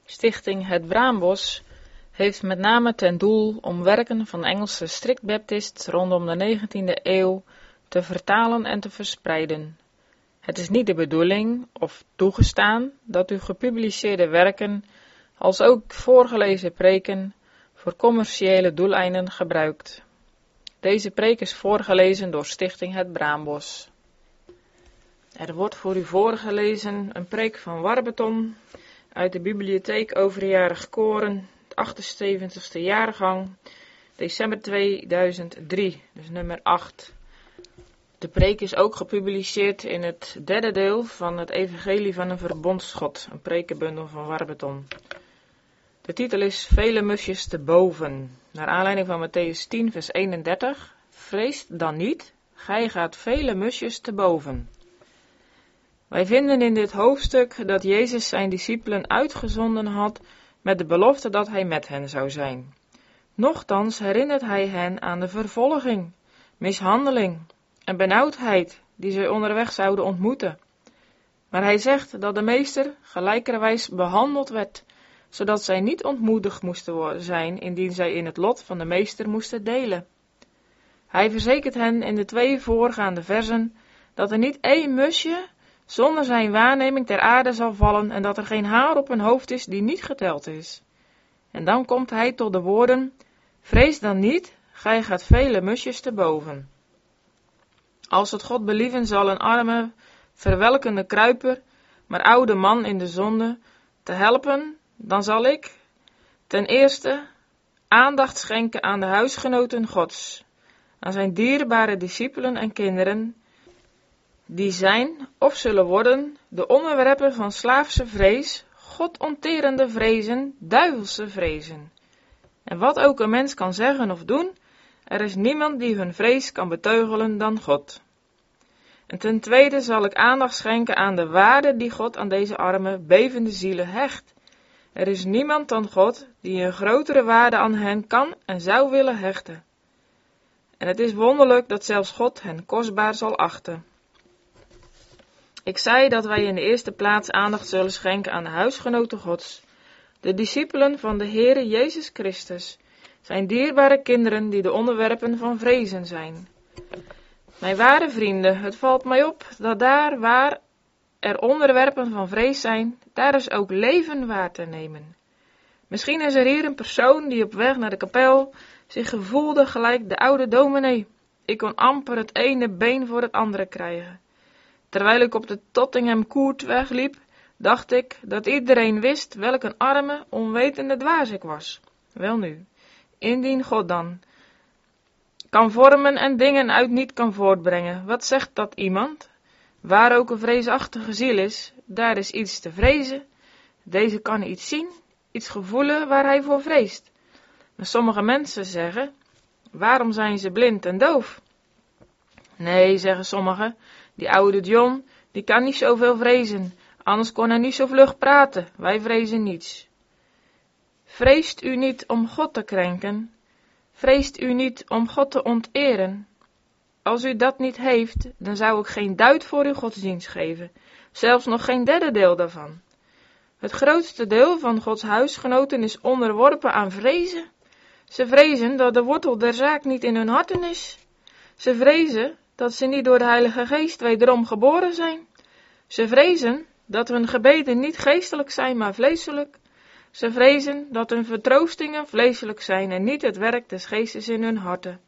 Stichting Het Braambos heeft met name ten doel om werken van Engelse strict baptists rondom de 19e eeuw te vertalen en te verspreiden. Het is niet de bedoeling of toegestaan dat u gepubliceerde werken, als ook voorgelezen preken, voor commerciële doeleinden gebruikt. Deze preek is voorgelezen door Stichting Het Braambos. Er wordt voor u voorgelezen een preek van Warbeton uit de bibliotheek Overjarig Koren, 78ste jaargang, december 2003, dus nummer 8. De preek is ook gepubliceerd in het derde deel van het Evangelie van een Verbondsgod, een prekenbundel van Warbeton. De titel is Vele musjes te boven, naar aanleiding van Mattheüs 10 vers 31. Vreest dan niet, gij gaat vele musjes te boven. Wij vinden in dit hoofdstuk dat Jezus zijn discipelen uitgezonden had met de belofte dat hij met hen zou zijn. Nochtans herinnert hij hen aan de vervolging, mishandeling en benauwdheid die zij onderweg zouden ontmoeten. Maar hij zegt dat de meester gelijkerwijs behandeld werd, zodat zij niet ontmoedigd moesten zijn indien zij in het lot van de meester moesten delen. Hij verzekert hen in de 2 voorgaande versen dat er niet één musje zonder zijn waarneming ter aarde zal vallen en dat er geen haar op hun hoofd is die niet geteld is. En dan komt hij tot de woorden, vrees dan niet, gij gaat vele musjes te boven. Als het God believen zal een arme, verwelkende kruiper, maar oude man in de zonde, te helpen, dan zal ik ten eerste aandacht schenken aan de huisgenoten Gods, aan zijn dierbare discipelen en kinderen, die zijn of zullen worden de onderwerpen van slaafse vrees, godonterende vrezen, duivelse vrezen. En wat ook een mens kan zeggen of doen, er is niemand die hun vrees kan beteugelen dan God. En ten tweede zal ik aandacht schenken aan de waarde die God aan deze arme, bevende zielen hecht. Er is niemand dan God die een grotere waarde aan hen kan en zou willen hechten. En het is wonderlijk dat zelfs God hen kostbaar zal achten. Ik zei dat wij in de eerste plaats aandacht zullen schenken aan de huisgenoten Gods, de discipelen van de Heere Jezus Christus, zijn dierbare kinderen die de onderwerpen van vrezen zijn. Mijn ware vrienden, het valt mij op dat daar waar er onderwerpen van vrees zijn, daar is ook leven waar te nemen. Misschien is er hier een persoon die op weg naar de kapel zich gevoelde gelijk de oude dominee. Ik kon amper het ene been voor het andere krijgen. Terwijl ik op de Tottenham Court wegliep, dacht ik dat iedereen wist welk een arme, onwetende dwaas ik was. Welnu, indien God dan kan vormen en dingen uit niet kan voortbrengen, wat zegt dat iemand? Waar ook een vreesachtige ziel is, daar is iets te vrezen. Deze kan iets zien, iets gevoelen waar hij voor vreest. Maar sommige mensen zeggen, waarom zijn ze blind en doof? Nee, zeggen sommigen, die oude John, die kan niet zoveel vrezen, anders kon hij niet zo vlug praten, wij vrezen niets. Vreest u niet om God te krenken? Vreest u niet om God te onteren? Als u dat niet heeft, dan zou ik geen duit voor uw godsdienst geven, zelfs nog geen derde deel daarvan. Het grootste deel van Gods huisgenoten is onderworpen aan vrezen. Ze vrezen dat de wortel der zaak niet in hun harten is. Ze vrezen dat ze niet door de Heilige Geest wederom geboren zijn. Ze vrezen dat hun gebeden niet geestelijk zijn, maar vleeselijk. Ze vrezen dat hun vertroostingen vleeselijk zijn en niet het werk des Geestes in hun harten.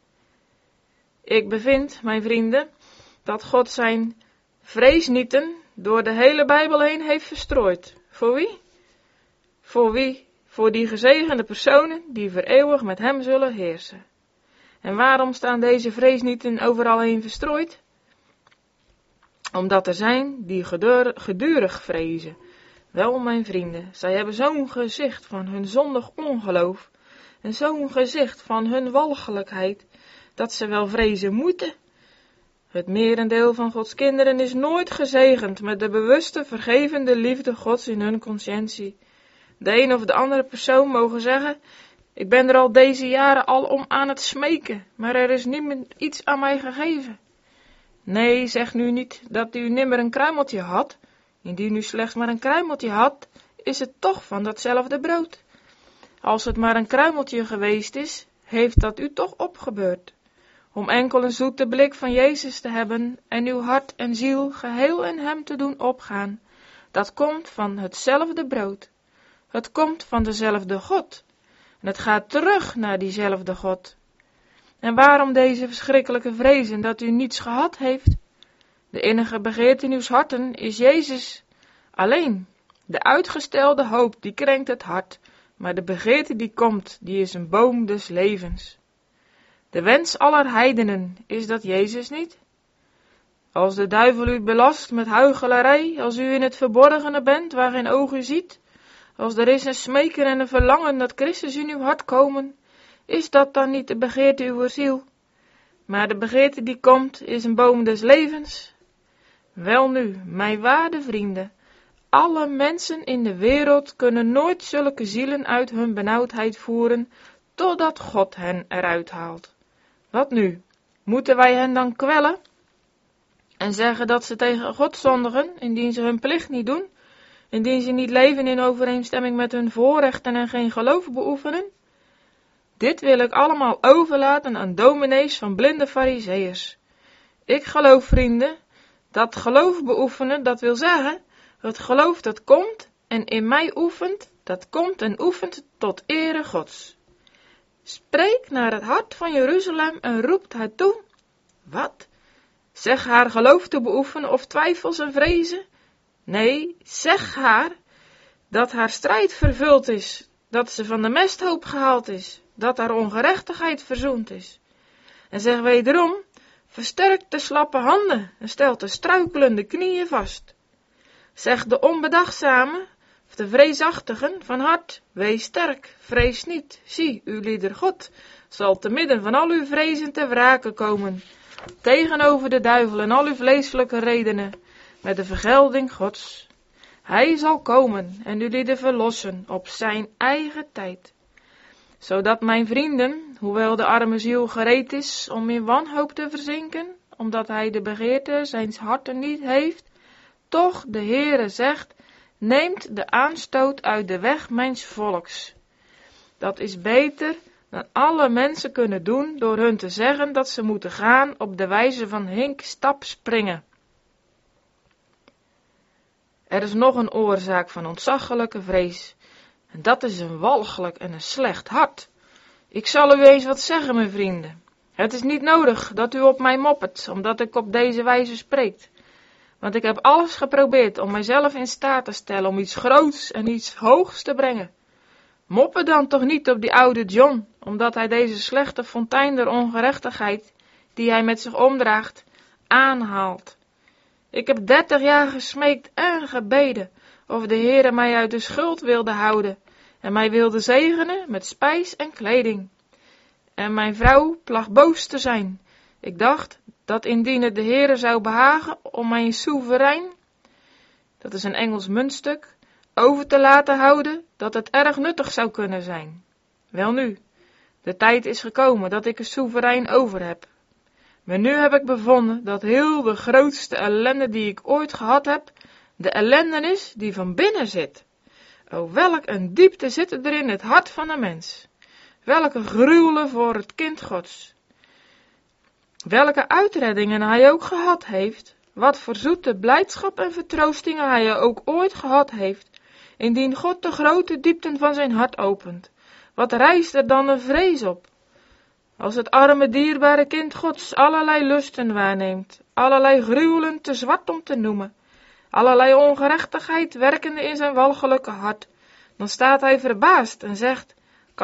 Ik bevind, mijn vrienden, dat God zijn vreesnieten door de hele Bijbel heen heeft verstrooid. Voor wie? Voor wie? Voor die gezegende personen die voor eeuwig met hem zullen heersen. En waarom staan deze vreesnieten overal heen verstrooid? Omdat er zijn die gedurig vrezen. Wel, mijn vrienden, zij hebben zo'n gezicht van hun zondig ongeloof en zo'n gezicht van hun walgelijkheid, dat ze wel vrezen moeten. Het merendeel van Gods kinderen is nooit gezegend met de bewuste, vergevende liefde Gods in hun conscientie. De een of de andere persoon mogen zeggen, ik ben er al deze jaren al om aan het smeken, maar er is niemand iets aan mij gegeven. Nee, zeg nu niet dat u nimmer een kruimeltje had. Indien u slechts maar een kruimeltje had, is het toch van datzelfde brood. Als het maar een kruimeltje geweest is, heeft dat u toch opgebeurd. Om enkel een zoete blik van Jezus te hebben en uw hart en ziel geheel in hem te doen opgaan, dat komt van hetzelfde brood. Het komt van dezelfde God. En het gaat terug naar diezelfde God. En waarom deze verschrikkelijke vrezen dat u niets gehad heeft? De innige begeerte in uw harten is Jezus alleen. De uitgestelde hoop, die krenkt het hart, maar de begeerte die komt, die is een boom des levens. De wens aller heidenen, is dat Jezus niet? Als de duivel u belast met huichelarij, als u in het verborgene bent, waar geen oog u ziet, als er is een smeken en een verlangen dat Christus in uw hart komen, is dat dan niet de begeerte uw ziel? Maar de begeerte die komt, is een boom des levens. Welnu, mijn waarde vrienden, alle mensen in de wereld kunnen nooit zulke zielen uit hun benauwdheid voeren, totdat God hen eruit haalt. Wat nu? Moeten wij hen dan kwellen en zeggen dat ze tegen God zondigen, indien ze hun plicht niet doen, indien ze niet leven in overeenstemming met hun voorrechten en geen geloof beoefenen? Dit wil ik allemaal overlaten aan dominees van blinde farizeeërs. Ik geloof, vrienden, dat geloof beoefenen, dat wil zeggen, het geloof dat komt en in mij oefent, dat komt en oefent tot ere Gods. Spreek naar het hart van Jeruzalem en roept haar toe. Wat? Zeg haar geloof te beoefenen of twijfels en vrezen? Nee, zeg haar dat haar strijd vervuld is, dat ze van de mesthoop gehaald is, dat haar ongerechtigheid verzoend is. En zeg wederom, versterk de slappe handen en stel de struikelende knieën vast. Zeg de onbedachtzame, of de vreesachtigen van hart, wees sterk, vrees niet, zie, uw lieder God zal te midden van al uw vrezen te wrake komen, tegenover de duivel en al uw vleeselijke redenen, met de vergelding Gods. Hij zal komen en u lieden verlossen op zijn eigen tijd. Zodat mijn vrienden, hoewel de arme ziel gereed is om in wanhoop te verzinken, omdat hij de begeerte zijns harten niet heeft, toch de Heere zegt, neemt de aanstoot uit de weg mijns volks. Dat is beter dan alle mensen kunnen doen door hun te zeggen dat ze moeten gaan op de wijze van hink, stap, springen. Er is nog een oorzaak van ontzaglijke vrees, en dat is een walgelijk en een slecht hart. Ik zal u eens wat zeggen, mijn vrienden. Het is niet nodig dat u op mij moppert, omdat ik op deze wijze spreek. Want ik heb alles geprobeerd om mijzelf in staat te stellen om iets groots en iets hoogs te brengen. Moppen dan toch niet op die oude John, omdat hij deze slechte fontein der ongerechtigheid, die hij met zich omdraagt, aanhaalt. Ik heb 30 jaar gesmeekt en gebeden, of de Heere mij uit de schuld wilde houden, en mij wilde zegenen met spijs en kleding. En mijn vrouw placht boos te zijn. Ik dacht, dat indien het de Heere zou behagen om mij een soeverein, dat is een Engels muntstuk, over te laten houden, dat het erg nuttig zou kunnen zijn. Welnu, de tijd is gekomen dat ik een soeverein over heb. Maar nu heb ik bevonden dat heel de grootste ellende die ik ooit gehad heb, de ellende is die van binnen zit. O, welk een diepte zit er in het hart van een mens. Welke gruwelen voor het kind Gods. Welke uitreddingen hij ook gehad heeft, wat voor zoete blijdschap en vertroostingen hij ook ooit gehad heeft, indien God de grote diepten van zijn hart opent, wat rijst er dan een vrees op? Als het arme dierbare kind Gods allerlei lusten waarneemt, allerlei gruwelen te zwart om te noemen, allerlei ongerechtigheid werkende in zijn walgelijke hart, dan staat hij verbaasd en zegt,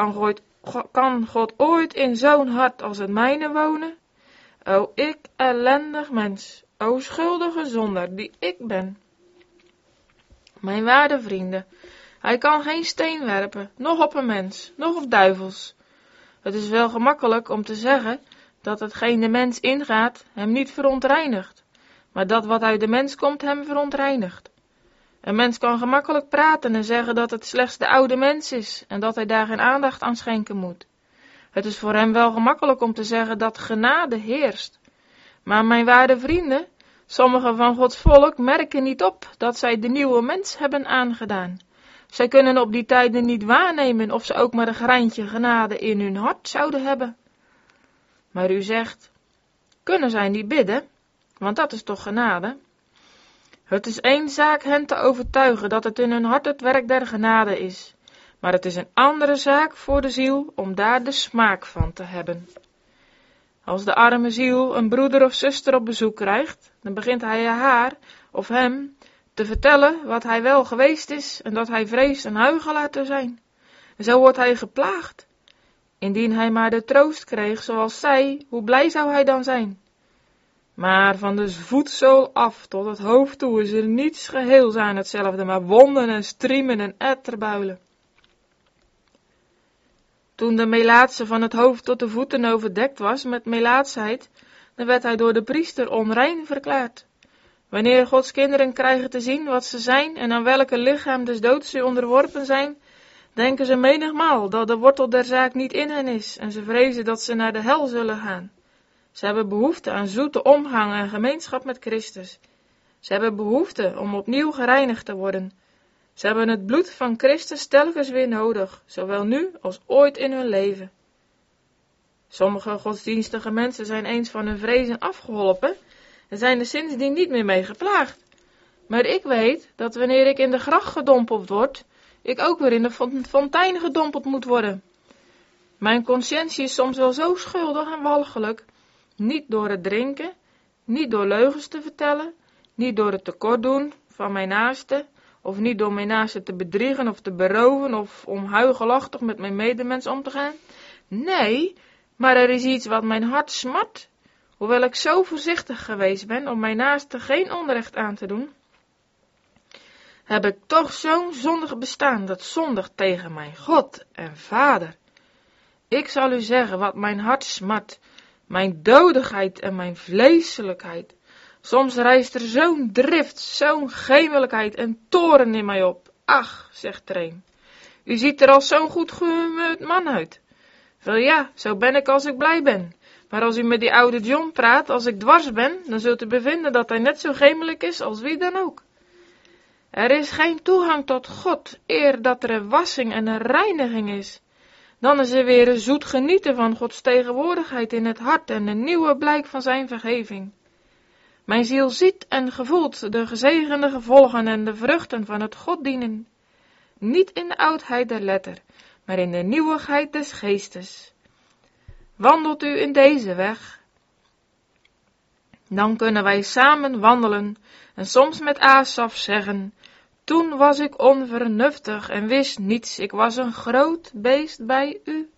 kan God ooit in zo'n hart als het mijne wonen? O, ik ellendig mens, o schuldige zondaar die ik ben. Mijn waarde vrienden, hij kan geen steen werpen, noch op een mens, noch op duivels. Het is wel gemakkelijk om te zeggen dat hetgeen de mens ingaat hem niet verontreinigt, maar dat wat uit de mens komt hem verontreinigt. Een mens kan gemakkelijk praten en zeggen dat het slechts de oude mens is en dat hij daar geen aandacht aan schenken moet. Het is voor hem wel gemakkelijk om te zeggen dat genade heerst. Maar mijn waarde vrienden, sommigen van Gods volk merken niet op dat zij de nieuwe mens hebben aangedaan. Zij kunnen op die tijden niet waarnemen of ze ook maar een greintje genade in hun hart zouden hebben. Maar u zegt, kunnen zij niet bidden? Want dat is toch genade? Het is één zaak hen te overtuigen dat het in hun hart het werk der genade is. Maar het is een andere zaak voor de ziel om daar de smaak van te hebben. Als de arme ziel een broeder of zuster op bezoek krijgt, dan begint hij haar of hem te vertellen wat hij wel geweest is en dat hij vreest een huichelaar te zijn. En zo wordt hij geplaagd. Indien hij maar de troost kreeg zoals zij, hoe blij zou hij dan zijn? Maar van de voetzool af tot het hoofd toe is er niets geheels aan hetzelfde, maar wonden en striemen en etterbuilen. Toen de melaatse van het hoofd tot de voeten overdekt was met melaatsheid, dan werd hij door de priester onrein verklaard. Wanneer Gods kinderen krijgen te zien wat ze zijn en aan welke lichaam des doods ze onderworpen zijn, denken ze menigmaal dat de wortel der zaak niet in hen is en ze vrezen dat ze naar de hel zullen gaan. Ze hebben behoefte aan zoete omgang en gemeenschap met Christus. Ze hebben behoefte om opnieuw gereinigd te worden. Ze hebben het bloed van Christus telkens weer nodig, zowel nu als ooit in hun leven. Sommige godsdienstige mensen zijn eens van hun vrezen afgeholpen en zijn er sindsdien niet meer mee geplaagd. Maar ik weet dat wanneer ik in de gracht gedompeld word, ik ook weer in de fontein gedompeld moet worden. Mijn consciëntie is soms wel zo schuldig en walgelijk, niet door het drinken, niet door leugens te vertellen, niet door het tekort doen van mijn naaste, of niet door mijn naaste te bedriegen of te beroven of om huichelachtig met mijn medemens om te gaan. Nee, maar er is iets wat mijn hart smart, hoewel ik zo voorzichtig geweest ben om mijn naaste geen onrecht aan te doen, heb ik toch zo'n zondig bestaan dat zondigt tegen mijn God en Vader. Ik zal u zeggen wat mijn hart smart, mijn dodigheid en mijn vleeselijkheid. Soms rijst er zo'n drift, zo'n gemelijkheid en toorn in mij op. Ach, zegt er een, u ziet er als zo'n goed gehumeurd man uit. Wel ja, zo ben ik als ik blij ben. Maar als u met die oude John praat, als ik dwars ben, dan zult u bevinden dat hij net zo gemelijk is als wie dan ook. Er is geen toegang tot God, eer dat er een wassing en een reiniging is. Dan is er weer een zoet genieten van Gods tegenwoordigheid in het hart en een nieuwe blijk van zijn vergeving. Mijn ziel ziet en gevoelt de gezegende gevolgen en de vruchten van het God dienen. Niet in de oudheid der letter, maar in de nieuwigheid des geestes. Wandelt u in deze weg, dan kunnen wij samen wandelen en soms met Asaf zeggen, toen was ik onvernuftig en wist niets, ik was een groot beest bij u.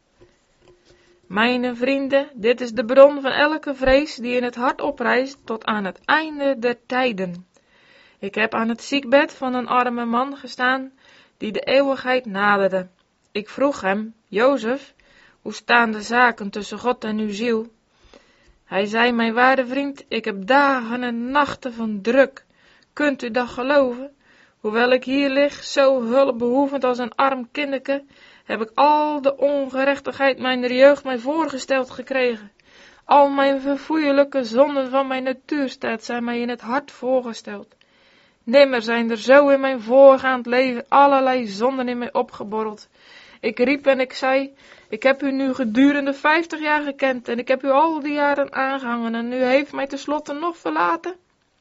Mijn vrienden, dit is de bron van elke vrees die in het hart oprijst tot aan het einde der tijden. Ik heb aan het ziekbed van een arme man gestaan, die de eeuwigheid naderde. Ik vroeg hem, Jozef, hoe staan de zaken tussen God en uw ziel? Hij zei, mijn waarde vriend, ik heb dagen en nachten van druk. Kunt u dat geloven? Hoewel ik hier lig, zo hulpbehoevend als een arm kinderke, heb ik al de ongerechtigheid mijner jeugd mij voorgesteld gekregen. Al mijn verfoeielijke zonden van mijn natuurstaat zijn mij in het hart voorgesteld. Nimmer zijn er zo in mijn voorgaand leven allerlei zonden in mij opgeborreld. Ik riep en ik zei, ik heb u nu gedurende 50 jaar gekend en ik heb u al die jaren aangehangen en u heeft mij tenslotte nog verlaten.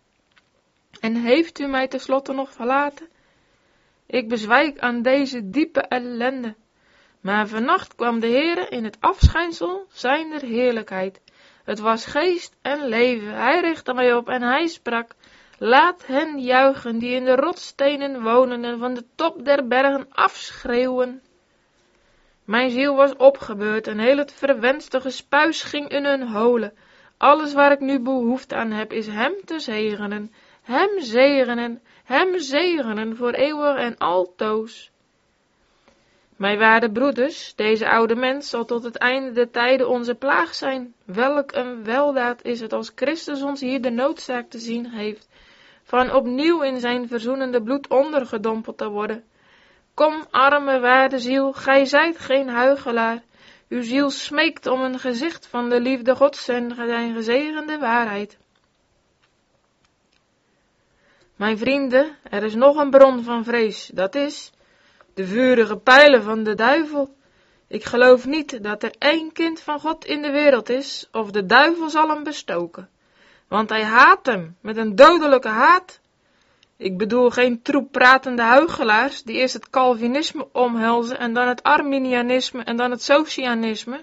En heeft u mij tenslotte nog verlaten? Ik bezwijk aan deze diepe ellende. Maar vannacht kwam de Heere in het afschijnsel zijner heerlijkheid. Het was geest en leven. Hij richtte mij op en hij sprak, laat hen juichen die in de rotsstenen wonen en van de top der bergen afschreeuwen. Mijn ziel was opgebeurd en heel het verwenste gespuis ging in hun holen. Alles waar ik nu behoefte aan heb is hem te zegenen, hem zegenen voor eeuwig en altoos. Mijn waarde broeders, deze oude mens zal tot het einde der tijden onze plaag zijn. Welk een weldaad is het als Christus ons hier de noodzaak te zien heeft, van opnieuw in zijn verzoenende bloed ondergedompeld te worden. Kom, arme waarde ziel, gij zijt geen huichelaar. Uw ziel smeekt om een gezicht van de liefde Gods en zijn gezegende waarheid. Mijn vrienden, er is nog een bron van vrees, dat is, De vurige pijlen van de duivel. Ik geloof niet dat er één kind van God in de wereld is, of de duivel zal hem bestoken. Want hij haat hem met een dodelijke haat. Ik bedoel geen troep pratende huichelaars, die eerst het Calvinisme omhelzen en dan het Arminianisme en dan het Socianisme.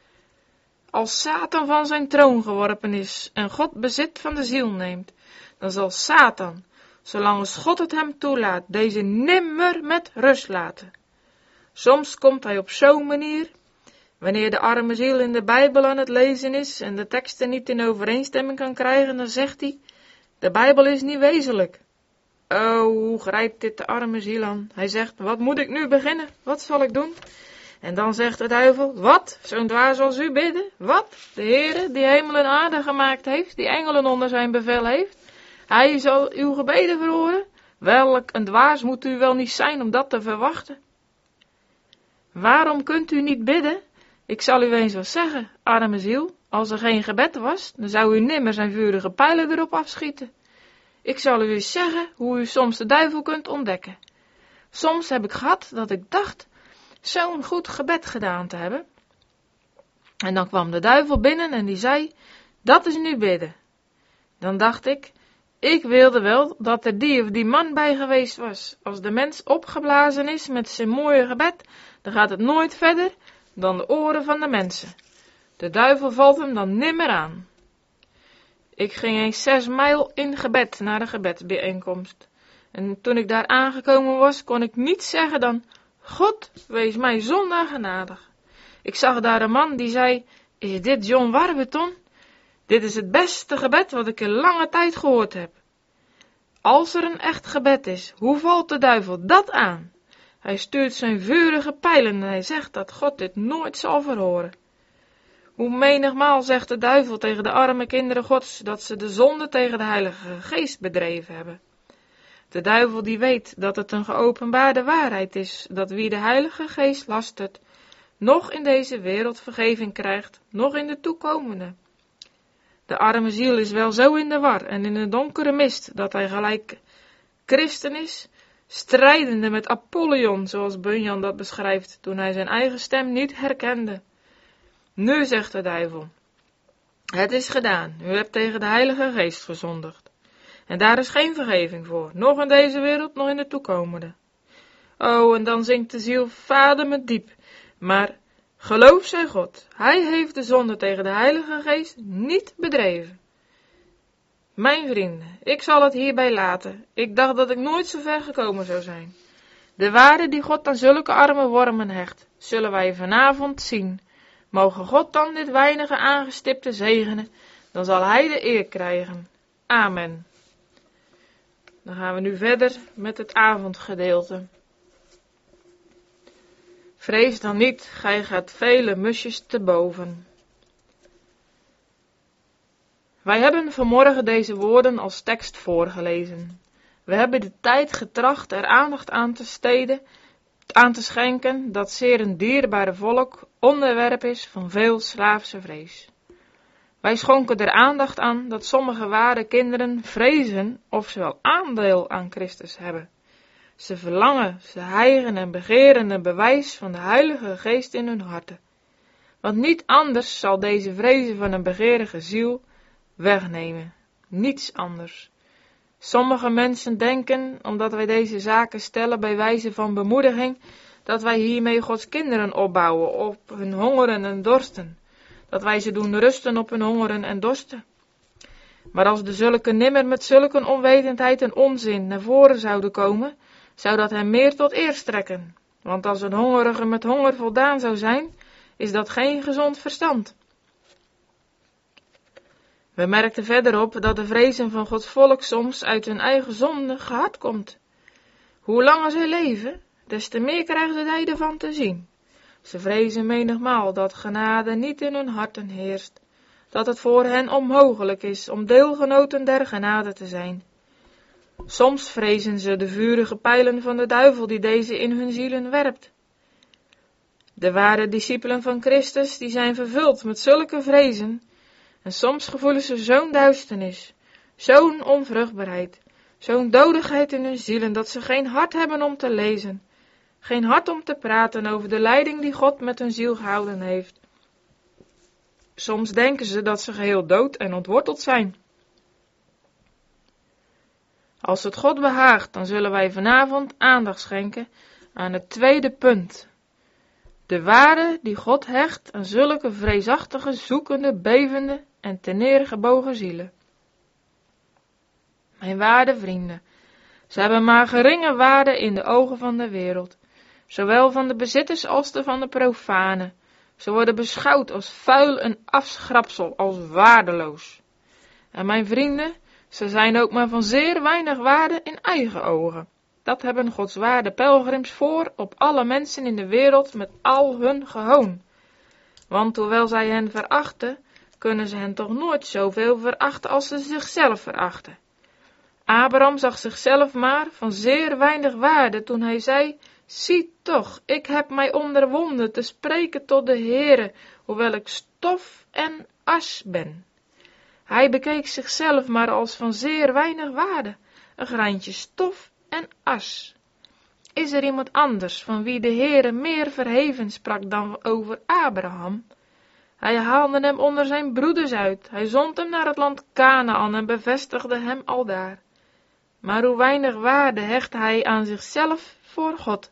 Als Satan van zijn troon geworpen is en God bezit van de ziel neemt, dan zal Satan, zolang als God het hem toelaat, deze nimmer met rust laten. Soms komt hij op zo'n manier, wanneer de arme ziel in de Bijbel aan het lezen is en de teksten niet in overeenstemming kan krijgen, dan zegt hij, de Bijbel is niet wezenlijk. Oh, hoe grijpt dit de arme ziel aan? Hij zegt, wat moet ik nu beginnen? Wat zal ik doen? En dan zegt de duivel, wat? Zo'n dwaas als u bidden? Wat? De Heere, die hemel en aarde gemaakt heeft, die engelen onder zijn bevel heeft, hij zal uw gebeden verhoren? Welk een dwaas moet u wel niet zijn om dat te verwachten? Waarom kunt u niet bidden? Ik zal u eens wat zeggen, arme ziel. Als er geen gebed was, dan zou u nimmer zijn vurige pijlen erop afschieten. Ik zal u eens zeggen hoe u soms de duivel kunt ontdekken. Soms heb ik gehad dat ik dacht zo'n goed gebed gedaan te hebben. En dan kwam de duivel binnen en die zei, dat is nu bidden. Dan dacht ik wilde wel dat er die of die man bij geweest was. Als de mens opgeblazen is met zijn mooie gebed, dan gaat het nooit verder dan de oren van de mensen. De duivel valt hem dan nimmer aan. Ik ging eens 6 mijl in gebed naar de gebedsbijeenkomst. En toen ik daar aangekomen was, kon ik niet zeggen dan, God, wees mij zondaar genadig. Ik zag daar een man die zei, is dit John Warburton? Dit is het beste gebed wat ik in lange tijd gehoord heb. Als er een echt gebed is, hoe valt de duivel dat aan? Hij stuurt zijn vurige pijlen en hij zegt dat God dit nooit zal verhoren. Hoe menigmaal zegt de duivel tegen de arme kinderen Gods dat ze de zonde tegen de Heilige Geest bedreven hebben. De duivel die weet dat het een geopenbaarde waarheid is, dat wie de Heilige Geest lastert, nog in deze wereld vergeving krijgt, nog in de toekomende. De arme ziel is wel zo in de war en in een donkere mist, dat hij gelijk christen is, strijdende met Apollyon, zoals Bunyan dat beschrijft, toen hij zijn eigen stem niet herkende. Nu zegt de duivel, het is gedaan, u hebt tegen de Heilige Geest gezondigd. En daar is geen vergeving voor, nog in deze wereld, nog in de toekomende. Oh, en dan zingt de ziel vademend diep, maar geloof zij God, hij heeft de zonde tegen de Heilige Geest niet bedreven. Mijn vrienden, ik zal het hierbij laten. Ik dacht dat ik nooit zo ver gekomen zou zijn. De waarde die God aan zulke arme wormen hecht, zullen wij vanavond zien. Mogen God dan dit weinige aangestipte zegenen, dan zal hij de eer krijgen. Amen. Dan gaan we nu verder met het avondgedeelte. Vrees dan niet, gij gaat vele musjes te boven. Wij hebben vanmorgen deze woorden als tekst voorgelezen. We hebben de tijd getracht er aandacht aan te schenken dat zeer een dierbare volk onderwerp is van veel slaafse vrees. Wij schonken er aandacht aan dat sommige ware kinderen vrezen of ze wel aandeel aan Christus hebben. Ze verlangen, ze hijgen en begeren een bewijs van de Heilige Geest in hun harten. Want niet anders zal deze vrezen van een begeerige ziel wegnemen. Niets anders. Sommige mensen denken, omdat wij deze zaken stellen bij wijze van bemoediging, dat wij hiermee Gods kinderen opbouwen op hun hongeren en dorsten. Dat wij ze doen rusten op hun hongeren en dorsten. Maar als de zulke nimmer met zulke onwetendheid en onzin naar voren zouden komen, zou dat hem meer tot eer strekken. Want als een hongerige met honger voldaan zou zijn, is dat geen gezond verstand. We merkten verder op dat de vrezen van Gods volk soms uit hun eigen zondige hart komt. Hoe langer zij leven, des te meer krijgen zij ervan te zien. Ze vrezen menigmaal dat genade niet in hun harten heerst, dat het voor hen onmogelijk is om deelgenoten der genade te zijn. Soms vrezen ze de vurige pijlen van de duivel die deze in hun zielen werpt. De ware discipelen van Christus, die zijn vervuld met zulke vrezen, en soms gevoelen ze zo'n duisternis, zo'n onvruchtbaarheid, zo'n dodigheid in hun zielen, dat ze geen hart hebben om te lezen, geen hart om te praten over de leiding die God met hun ziel gehouden heeft. Soms denken ze dat ze geheel dood en ontworteld zijn. Als het God behaagt, dan zullen wij vanavond aandacht schenken aan het tweede punt. De waarde die God hecht aan zulke vreesachtige, zoekende, bevende en teneergebogen zielen. Mijn waarde vrienden, ze hebben maar geringe waarde in de ogen van de wereld, zowel van de bezitters als de van de profanen. Ze worden beschouwd als vuil en afschrapsel, als waardeloos. En mijn vrienden, ze zijn ook maar van zeer weinig waarde in eigen ogen. Dat hebben Gods waarde pelgrims voor op alle mensen in de wereld met al hun gehoon. Want hoewel zij hen verachten, kunnen ze hen toch nooit zoveel verachten als ze zichzelf verachten. Abraham zag zichzelf maar van zeer weinig waarde toen hij zei: zie toch, ik heb mij onderwonden te spreken tot de Heere, hoewel ik stof en as ben. Hij bekeek zichzelf maar als van zeer weinig waarde, een graantje stof en as. Is er iemand anders van wie de Heere meer verheven sprak dan over Abraham? Hij haalde hem onder zijn broeders uit, hij zond hem naar het land Kanaan en bevestigde hem aldaar. Maar hoe weinig waarde hecht hij aan zichzelf voor God.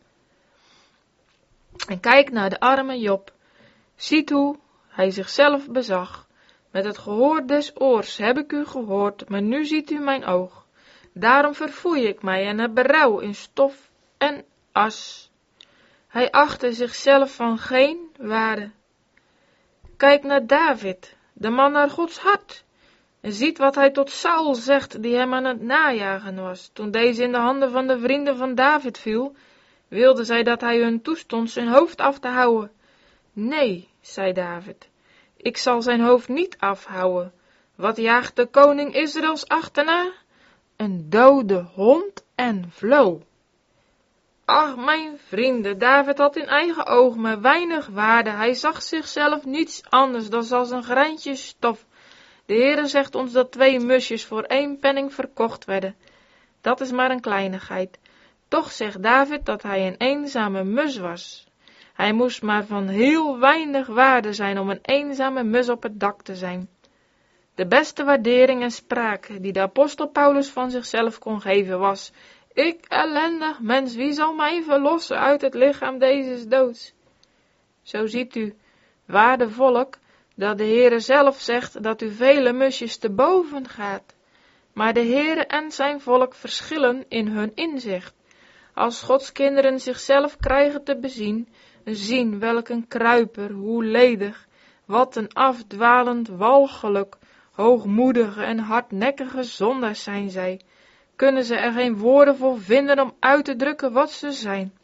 En kijk naar de arme Job. Ziet hoe hij zichzelf bezag. Met het gehoor des oors heb ik u gehoord, maar nu ziet u mijn oog. Daarom verfoei ik mij en heb berouw in stof en as. Hij achtte zichzelf van geen waarde. Kijk naar David, de man naar Gods hart. En ziet wat hij tot Saul zegt, die hem aan het najagen was. Toen deze in de handen van de vrienden van David viel, wilden zij dat hij hun toestond zijn hoofd af te houden. Nee, zei David, ik zal zijn hoofd niet afhouden. Wat jaagt de koning Israëls achterna? Een dode hond en vloo. Ach, mijn vrienden, David had in eigen oog maar weinig waarde. Hij zag zichzelf niets anders dan als een greintje stof. De Heere zegt ons dat 2 musjes voor 1 penning verkocht werden. Dat is maar een kleinigheid. Toch zegt David dat hij een eenzame mus was. Hij moest maar van heel weinig waarde zijn om een eenzame mus op het dak te zijn. De beste waardering en spraak die de apostel Paulus van zichzelf kon geven was: ik ellendig mens, wie zal mij verlossen uit het lichaam dezes doods? Zo ziet u, waarde volk, dat de Heere zelf zegt dat u vele musjes te boven gaat. Maar de Heere en zijn volk verschillen in hun inzicht. Als Gods kinderen zichzelf krijgen te bezien, zien welk een kruiper, hoe ledig, wat een afdwalend, walgelijk, hoogmoedige en hardnekkige zondaars zijn zij, kunnen ze er geen woorden voor vinden om uit te drukken wat ze zijn.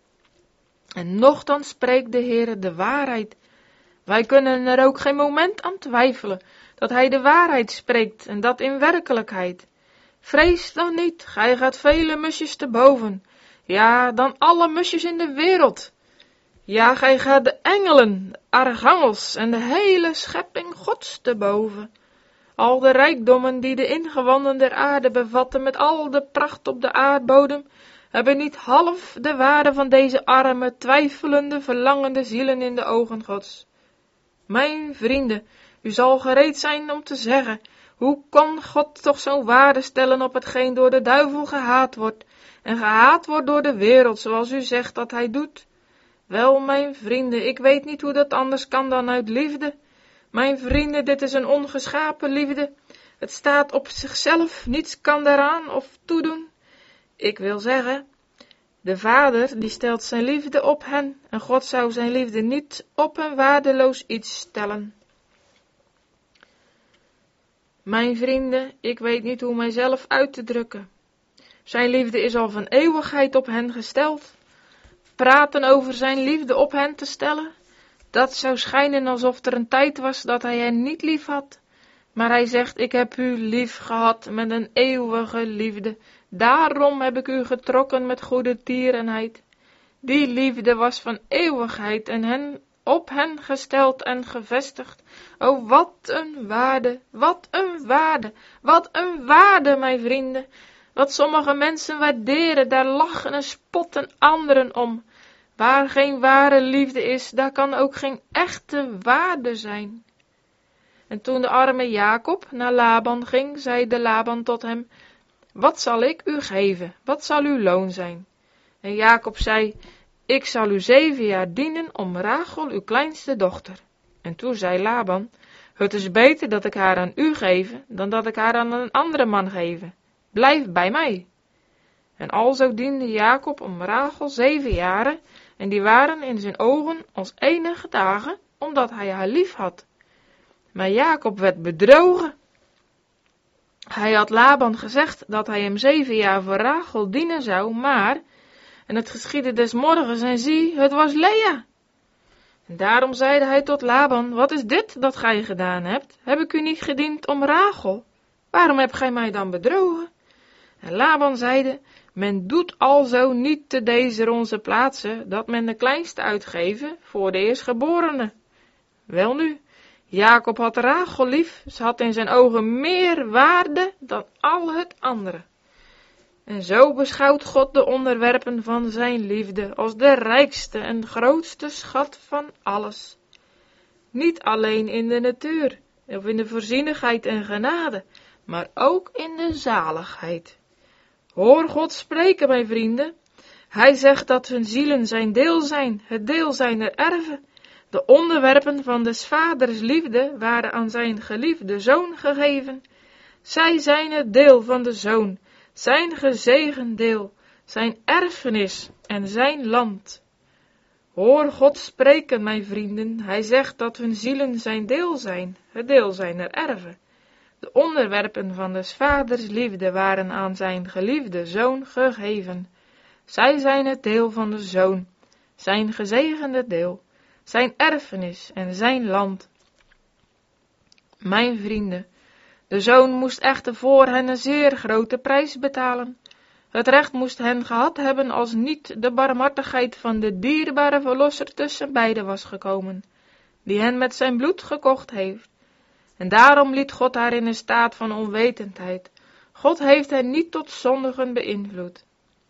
En nochtans spreekt de Heere de waarheid. Wij kunnen er ook geen moment aan twijfelen dat hij de waarheid spreekt en dat in werkelijkheid. Vrees dan niet, gij gaat vele musjes te boven, ja, dan alle musjes in de wereld. Ja, gij gaat de engelen, de archangels en de hele schepping Gods te boven. Al de rijkdommen die de ingewanden der aarde bevatten met al de pracht op de aardbodem, hebben niet half de waarde van deze arme, twijfelende, verlangende zielen in de ogen Gods. Mijn vrienden, u zal gereed zijn om te zeggen: hoe kon God toch zo'n waarde stellen op hetgeen door de duivel gehaat wordt, en gehaat wordt door de wereld, zoals u zegt dat hij doet? Wel, mijn vrienden, ik weet niet hoe dat anders kan dan uit liefde. Mijn vrienden, dit is een ongeschapen liefde. Het staat op zichzelf, niets kan daaraan of toedoen. Ik wil zeggen, de Vader die stelt zijn liefde op hen, en God zou zijn liefde niet op een waardeloos iets stellen. Mijn vrienden, ik weet niet hoe mijzelf uit te drukken. Zijn liefde is al van eeuwigheid op hen gesteld. Praten over zijn liefde op hen te stellen, dat zou schijnen alsof er een tijd was dat hij hen niet lief had. Maar hij zegt: ik heb u lief gehad met een eeuwige liefde. Daarom heb ik u getrokken met goede tierenheid. Die liefde was van eeuwigheid en op hen gesteld en gevestigd. O, wat een waarde, wat een waarde, wat een waarde, mijn vrienden. Wat sommige mensen waarderen, daar lachen en spotten anderen om. Waar geen ware liefde is, daar kan ook geen echte waarde zijn. En toen de arme Jacob naar Laban ging, zei de Laban tot hem: wat zal ik u geven? Wat zal uw loon zijn? En Jacob zei: ik zal u 7 jaar dienen om Rachel, uw kleinste dochter. En toen zei Laban: het is beter dat ik haar aan u geef, dan dat ik haar aan een andere man geef. Blijf bij mij. En alzo diende Jacob om Rachel 7 jaren, en die waren in zijn ogen als enige dagen, omdat hij haar lief had. Maar Jacob werd bedrogen. Hij had Laban gezegd dat hij hem 7 jaar voor Rachel dienen zou, maar, en het geschiedde des morgens, en zie, het was Lea. En daarom zeide hij tot Laban: wat is dit dat gij gedaan hebt? Heb ik u niet gediend om Rachel? Waarom hebt gij mij dan bedrogen? En Laban zeide: men doet alzo niet te deze onze plaatsen, dat men de kleinste uitgeven voor de eerstgeborene. Welnu, Jacob had Rachel lief, ze had in zijn ogen meer waarde dan al het andere. En zo beschouwt God de onderwerpen van zijn liefde als de rijkste en grootste schat van alles. Niet alleen in de natuur, of in de voorzienigheid en genade, maar ook in de zaligheid. Hoor God spreken, mijn vrienden. Hij zegt dat hun zielen zijn deel zijn, het deel zijner erven. De onderwerpen van des vaders liefde waren aan zijn geliefde zoon gegeven. Zij zijn het deel van de zoon, zijn gezegend deel, zijn erfenis en zijn land. Hoor God spreken, mijn vrienden. Hij zegt dat hun zielen zijn deel zijn, het deel zijner erven. De onderwerpen van des vaders liefde waren aan zijn geliefde zoon gegeven. Zij zijn het deel van de zoon, zijn gezegende deel, zijn erfenis en zijn land. Mijn vrienden, de zoon moest echter voor hen een zeer grote prijs betalen. Het recht moest hen gehad hebben als niet de barmhartigheid van de dierbare verlosser tussen beiden was gekomen, die hen met zijn bloed gekocht heeft. En daarom liet God haar in een staat van onwetendheid. God heeft hen niet tot zondigen beïnvloed.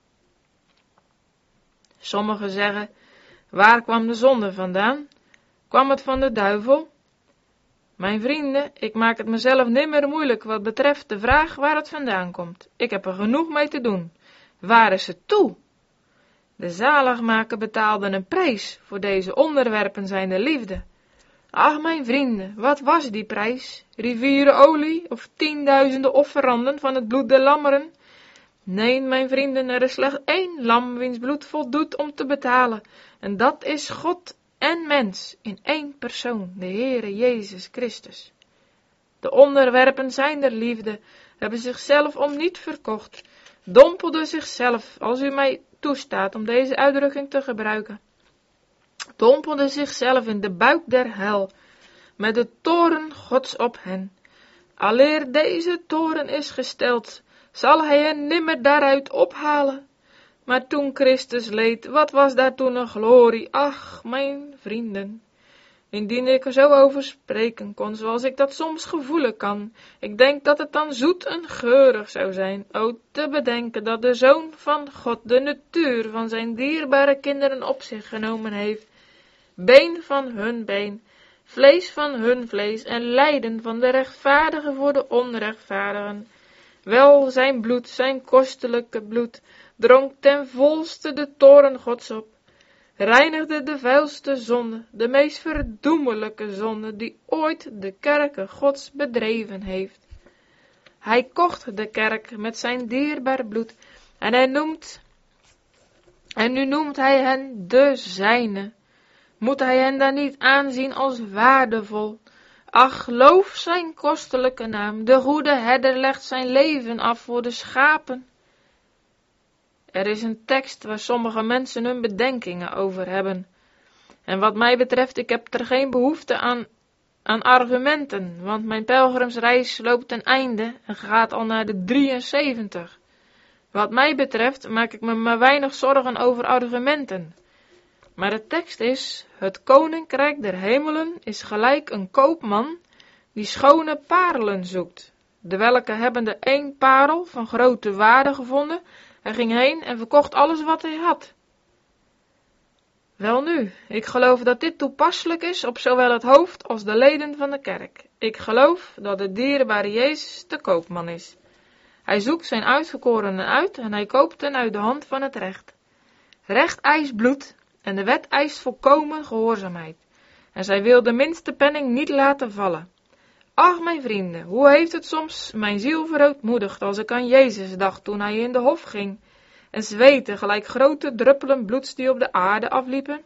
Sommigen zeggen: waar kwam de zonde vandaan? Kwam het van de duivel? Mijn vrienden, ik maak het mezelf nimmer moeilijk wat betreft de vraag waar het vandaan komt. Ik heb er genoeg mee te doen. Waar is het toe? De zaligmaker betaalde een prijs voor deze onderwerpen zijner liefde. Ach, mijn vrienden, wat was die prijs? Rivieren olie of 10.000 offeranden van het bloed der lammeren? Nee, mijn vrienden, er is slechts 1 lam wiens bloed voldoet om te betalen. En dat is God en mens in 1 persoon, de Heere Jezus Christus. De onderwerpen zijner liefde hebben zichzelf om niet verkocht, dompelden zichzelf, als u mij toestaat om deze uitdrukking te gebruiken, dompelde zichzelf in de buik der hel, met de toorn Gods op hen. Aleer deze toorn is gesteld, zal hij hen nimmer daaruit ophalen. Maar toen Christus leed, wat was daar toen een glorie? Ach, mijn vrienden, indien ik er zo over spreken kon, zoals ik dat soms gevoelen kan, ik denk dat het dan zoet en geurig zou zijn, o te bedenken dat de Zoon van God de natuur van zijn dierbare kinderen op zich genomen heeft, been van hun been, vlees van hun vlees en lijden van de rechtvaardigen voor de onrechtvaardigen. Wel, zijn bloed, zijn kostelijke bloed, dronk ten volste de toorn Gods op, reinigde de vuilste zonde, de meest verdoemelijke zonde die ooit de kerke Gods bedreven heeft. Hij kocht de kerk met zijn dierbaar bloed en nu noemt hij hen de zijne. Moet hij hen dan niet aanzien als waardevol? Ach, loof zijn kostelijke naam. De goede herder legt zijn leven af voor de schapen. Er is een tekst waar sommige mensen hun bedenkingen over hebben. En wat mij betreft, ik heb er geen behoefte aan argumenten, want mijn pelgrimsreis loopt ten einde en gaat al naar de 73. Wat mij betreft maak ik me maar weinig zorgen over argumenten. Maar de tekst is: het koninkrijk der hemelen is gelijk een koopman die schone parelen zoekt. De welke hebbende 1 parel van grote waarde gevonden, hij ging heen en verkocht alles wat hij had. Welnu, ik geloof dat dit toepasselijk is op zowel het hoofd als de leden van de kerk. Ik geloof dat de dierbare Jezus de koopman is. Hij zoekt zijn uitverkorenen uit en hij koopt hen uit de hand van het recht. Recht eist bloed en de wet eist volkomen gehoorzaamheid. En zij wil de minste penning niet laten vallen. Ach, mijn vrienden, hoe heeft het soms mijn ziel verootmoedigd als ik aan Jezus dacht toen hij in de hof ging en zweette gelijk grote druppelen bloeds die op de aarde afliepen?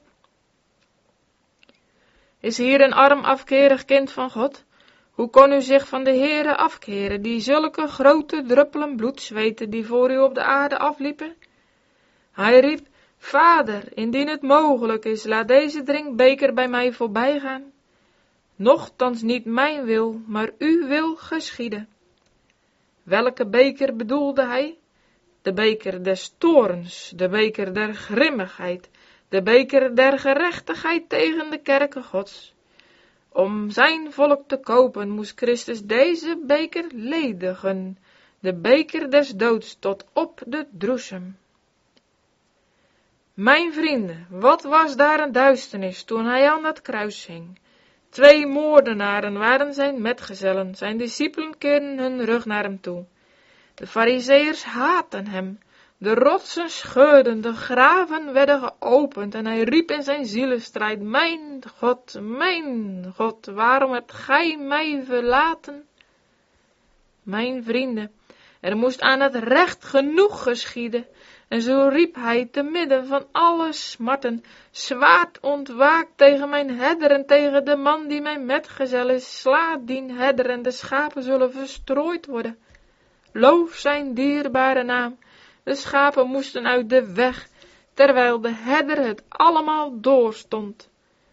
Is hier een arm afkerig kind van God? Hoe kon u zich van de Heere afkeren, die zulke grote druppelen bloed zweette die voor u op de aarde afliepen? Hij riep, Vader, indien het mogelijk is, laat deze drinkbeker bij mij voorbij gaan. Nochtans niet mijn wil, maar uw wil geschieden. Welke beker bedoelde hij? De beker des toorns, de beker der grimmigheid, de beker der gerechtigheid tegen de kerken Gods. Om zijn volk te kopen moest Christus deze beker ledigen, de beker des doods tot op de droesem. Mijn vrienden, wat was daar een duisternis toen hij aan dat kruis hing? 2 moordenaren waren zijn metgezellen, zijn discipelen keerden hun rug naar hem toe. De Farizeeërs haatten hem, de rotsen scheurden, de graven werden geopend en hij riep in zijn zielestrijd, mijn God, waarom hebt gij mij verlaten? Mijn vrienden, er moest aan het recht genoeg geschieden, en zo riep hij te midden van alle smarten, zwaard ontwaakt tegen mijn herder en tegen de man die mijn metgezel is, slaat dien herder en de schapen zullen verstrooid worden. Loof zijn dierbare naam, de schapen moesten uit de weg, terwijl de herder het allemaal doorstond.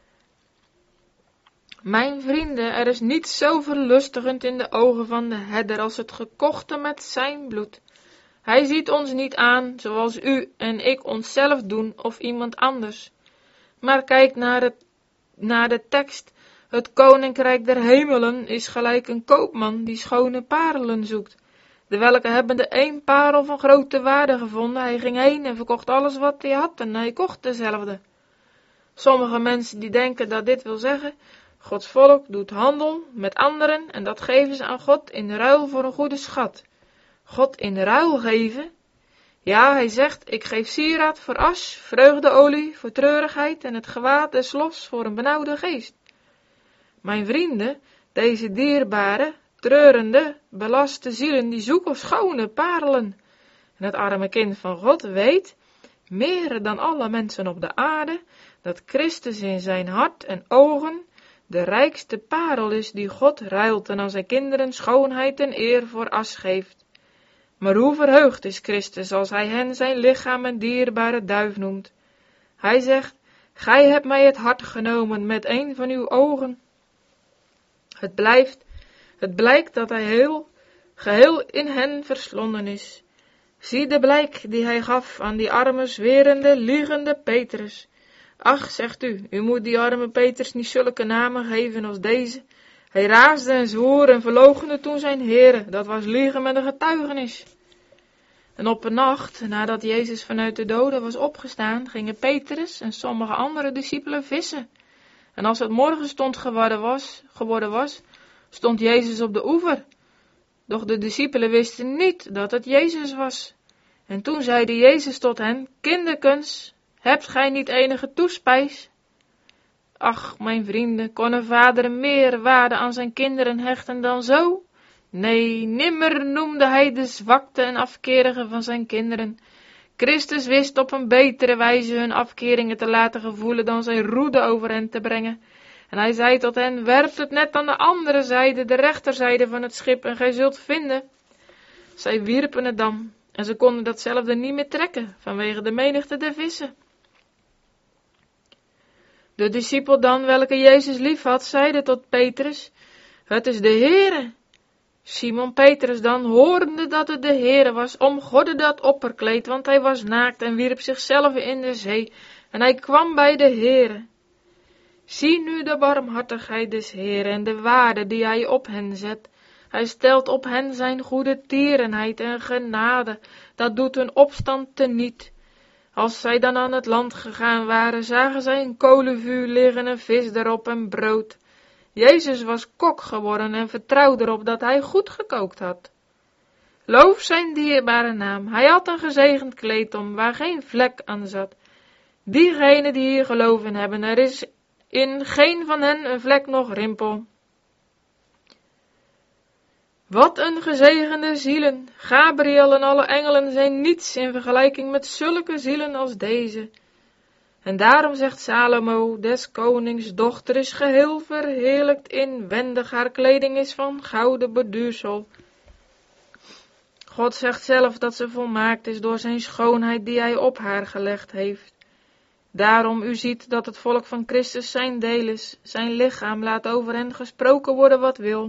Mijn vrienden, er is niets zo verlustigend in de ogen van de herder als het gekochte met zijn bloed. Hij ziet ons niet aan, zoals u en ik onszelf doen of iemand anders. Maar kijk naar de tekst. Het koninkrijk der hemelen is gelijk een koopman die schone parelen zoekt. De welke hebbende 1 parel van grote waarde gevonden, hij ging heen en verkocht alles wat hij had en hij kocht dezelfde. Sommige mensen die denken dat dit wil zeggen, Gods volk doet handel met anderen en dat geven ze aan God in ruil voor een goede schat. God in ruil geven? Ja, hij zegt, ik geef sieraad voor as, vreugdeolie voor treurigheid en het gewaad des lofs voor een benauwde geest. Mijn vrienden, deze dierbare, treurende, belaste zielen, die zoeken schone parelen. En het arme kind van God weet, meer dan alle mensen op de aarde, dat Christus in zijn hart en ogen de rijkste parel is die God ruilt en aan zijn kinderen schoonheid en eer voor as geeft. Maar hoe verheugd is Christus als hij hen zijn lichaam en dierbare duif noemt. Hij zegt, gij hebt mij het hart genomen met 1 van uw ogen. Het blijkt dat hij geheel in hen verslonden is. Zie de blijk die hij gaf aan die arme, zwerende, liegende Petrus. Ach, zegt u moet die arme Petrus niet zulke namen geven als deze. Hij raasde en zwoer en verloochende toen zijn Heere, dat was liegen met een getuigenis. En op een nacht, nadat Jezus vanuit de doden was opgestaan, gingen Petrus en sommige andere discipelen vissen. En als het morgenstond geworden was, stond Jezus op de oever. Doch de discipelen wisten niet dat het Jezus was. En toen zeide Jezus tot hen, kinderkens, hebt gij niet enige toespijs? Ach, mijn vrienden, kon een vader meer waarde aan zijn kinderen hechten dan zo? Nee, nimmer noemde hij de zwakte en afkerige van zijn kinderen. Christus wist op een betere wijze hun afkeringen te laten gevoelen dan zijn roede over hen te brengen. En hij zei tot hen, werpt het net aan de andere zijde, de rechterzijde van het schip, en gij zult vinden. Zij wierpen het dan, en ze konden datzelfde niet meer trekken, vanwege de menigte der vissen. De discipel dan, welke Jezus lief had, zeide tot Petrus, het is de Heere. Simon Petrus dan, horende dat het de Heere was, omgordde dat opperkleed, want hij was naakt en wierp zichzelf in de zee, en hij kwam bij de Heere. Zie nu de barmhartigheid des Heeren en de waarde die hij op hen zet. Hij stelt op hen zijn goede tierenheid en genade, dat doet hun opstand teniet. Als zij dan aan het land gegaan waren, zagen zij een kolenvuur liggen, een vis daarop en brood. Jezus was kok geworden en vertrouwde erop dat hij goed gekookt had. Loof zijn dierbare naam. Hij had een gezegend kleed om, waar geen vlek aan zat. Diegenen die hier geloven hebben, er is in geen van hen een vlek noch rimpel. Wat een gezegende zielen! Gabriel en alle engelen zijn niets in vergelijking met zulke zielen als deze. En daarom zegt Salomo, des konings dochter is geheel verheerlijkt inwendig, haar kleding is van gouden borduursel. God zegt zelf dat ze volmaakt is door zijn schoonheid die hij op haar gelegd heeft. Daarom u ziet dat het volk van Christus zijn deel is, zijn lichaam laat over hen gesproken worden wat wil.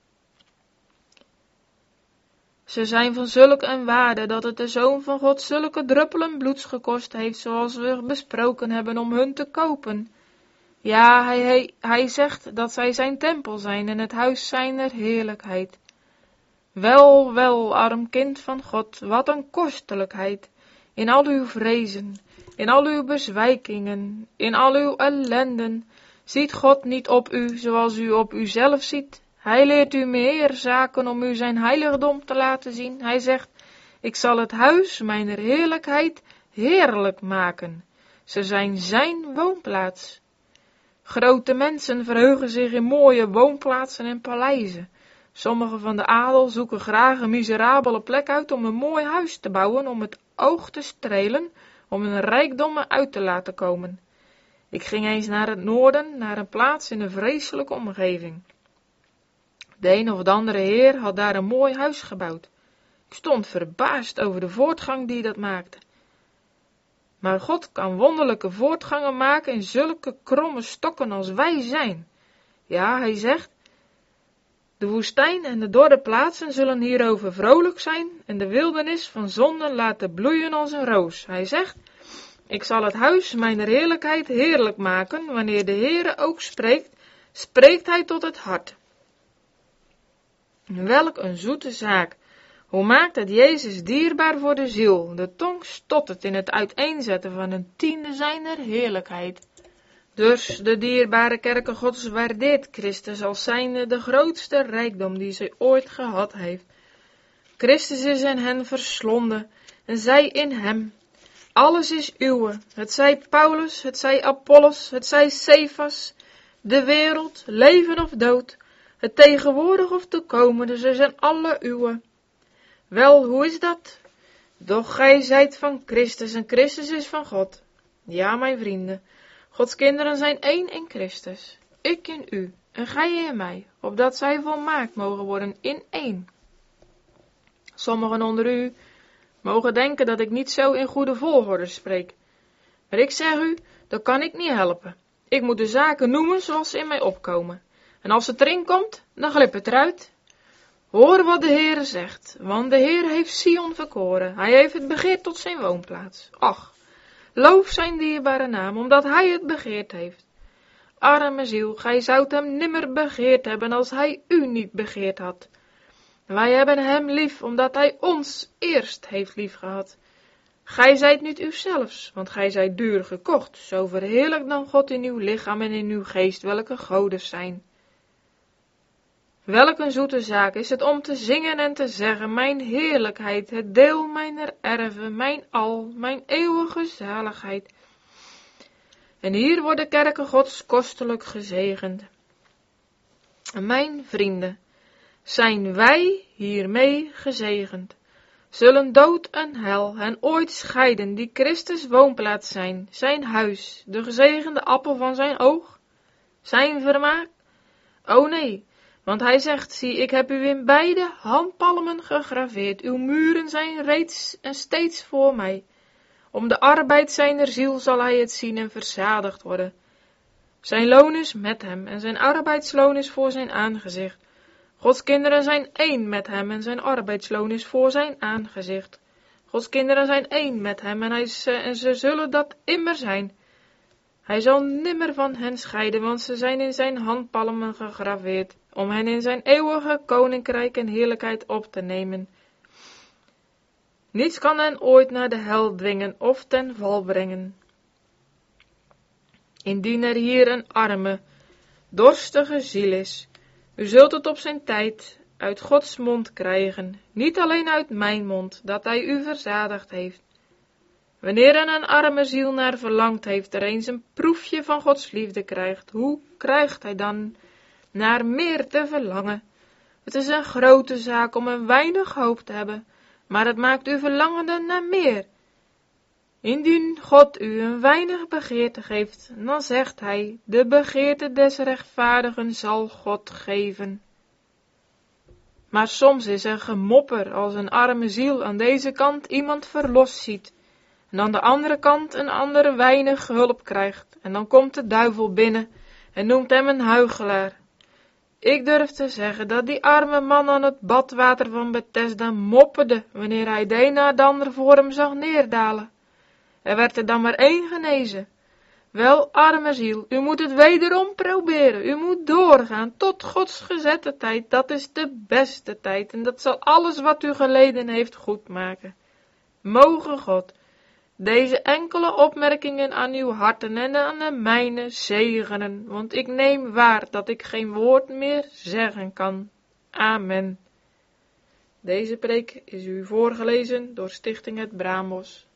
Ze zijn van zulk een waarde dat het de Zoon van God zulke druppelen bloeds gekost heeft, zoals we besproken hebben, om hun te kopen. Ja, hij zegt dat zij zijn tempel zijn en het huis zijner heerlijkheid. Wel, wel, arm kind van God, wat een kostelijkheid, in al uw vrezen, in al uw bezwijkingen, in al uw ellenden, ziet God niet op u zoals u op uzelf ziet. Hij leert u meer zaken om u zijn heiligdom te laten zien. Hij zegt, ik zal het huis mijner heerlijkheid heerlijk maken. Ze zijn zijn woonplaats. Grote mensen verheugen zich in mooie woonplaatsen en paleizen. Sommigen van de adel zoeken graag een miserabele plek uit om een mooi huis te bouwen, om het oog te strelen, om hun rijkdommen uit te laten komen. Ik ging eens naar het noorden, naar een plaats in een vreselijke omgeving. De een of de andere heer had daar een mooi huis gebouwd. Ik stond verbaasd over de voortgang die dat maakte. Maar God kan wonderlijke voortgangen maken in zulke kromme stokken als wij zijn. Ja, hij zegt, de woestijn en de dorre plaatsen zullen hierover vrolijk zijn en de wildernis van zonden laten bloeien als een roos. Hij zegt, ik zal het huis mijner heerlijkheid heerlijk maken, wanneer de Heere ook spreekt, spreekt hij tot het hart. Welk een zoete zaak. Hoe maakt het Jezus dierbaar voor de ziel? De tong stottert in het uiteenzetten van een tiende zijner heerlijkheid. Dus de dierbare kerke Gods waardeert Christus als zijnde de grootste rijkdom die zij ooit gehad heeft. Christus is in hen verslonden en zij in hem. Alles is uwe, het zij Paulus, het zij Apollos, het zij Cephas, de wereld, leven of dood, het tegenwoordig of toekomende, ze zijn alle uwe. Wel, hoe is dat? Doch gij zijt van Christus en Christus is van God. Ja, mijn vrienden, Gods kinderen zijn één in Christus. Ik in u en gij in mij, opdat zij volmaakt mogen worden in één. Sommigen onder u mogen denken dat ik niet zo in goede volgorde spreek. Maar ik zeg u, dat kan ik niet helpen. Ik moet de zaken noemen zoals ze in mij opkomen. En als het erin komt, dan glipt het eruit. Hoor wat de Heere zegt, want de Heer heeft Sion verkoren. Hij heeft het begeerd tot zijn woonplaats. Ach, loof zijn dierbare naam, omdat hij het begeerd heeft. Arme ziel, gij zoudt hem nimmer begeerd hebben als hij u niet begeerd had. Wij hebben hem lief, omdat hij ons eerst heeft liefgehad. Gij zijt niet uzelfs, want gij zijt duur gekocht. Zo verheerlijk dan God in uw lichaam en in uw geest, welke godes zijn. Welk een zoete zaak is het om te zingen en te zeggen, mijn heerlijkheid, het deel mijner erven, mijn al, mijn eeuwige zaligheid. En hier worden kerken Gods kostelijk gezegend. En mijn vrienden, zijn wij hiermee gezegend, zullen dood en hel hen ooit scheiden, die Christus woonplaats zijn, zijn huis, de gezegende appel van zijn oog, zijn vermaak? O nee, want hij zegt, zie, ik heb u in beide handpalmen gegraveerd, uw muren zijn reeds en steeds voor mij. Om de arbeid zijner ziel zal hij het zien en verzadigd worden. Zijn loon is met hem en zijn arbeidsloon is voor zijn aangezicht. Gods kinderen zijn één met hem en zijn arbeidsloon is voor zijn aangezicht. Gods kinderen zijn één met hem en ze zullen dat immer zijn. Hij zal nimmer van hen scheiden, want ze zijn in zijn handpalmen gegraveerd, om hen in zijn eeuwige koninkrijk en heerlijkheid op te nemen. Niets kan hen ooit naar de hel dwingen of ten val brengen. Indien er hier een arme, dorstige ziel is, u zult het op zijn tijd uit Gods mond krijgen, niet alleen uit mijn mond, dat hij u verzadigd heeft. Wanneer een arme ziel naar verlangd heeft, er eens een proefje van Gods liefde krijgt, hoe krijgt hij dan naar meer te verlangen? Het is een grote zaak om een weinig hoop te hebben, maar het maakt u verlangende naar meer. Indien God u een weinig begeerte geeft, dan zegt hij, de begeerte des rechtvaardigen zal God geven. Maar soms is er gemopper als een arme ziel aan deze kant iemand verlost ziet, en aan de andere kant een andere weinig hulp krijgt, en dan komt de duivel binnen en noemt hem een huichelaar. Ik durf te zeggen dat die arme man aan het badwater van Bethesda mopperde, wanneer hij de een na de ander voor hem zag neerdalen. Er werd er dan maar één genezen. Wel, arme ziel, u moet het wederom proberen, u moet doorgaan tot Gods gezette tijd, dat is de beste tijd, en dat zal alles wat u geleden heeft goed maken. Moge God deze enkele opmerkingen aan uw harten en aan de mijne zegenen, want ik neem waar dat ik geen woord meer zeggen kan. Amen. Deze preek is u voorgelezen door Stichting Het Braambos.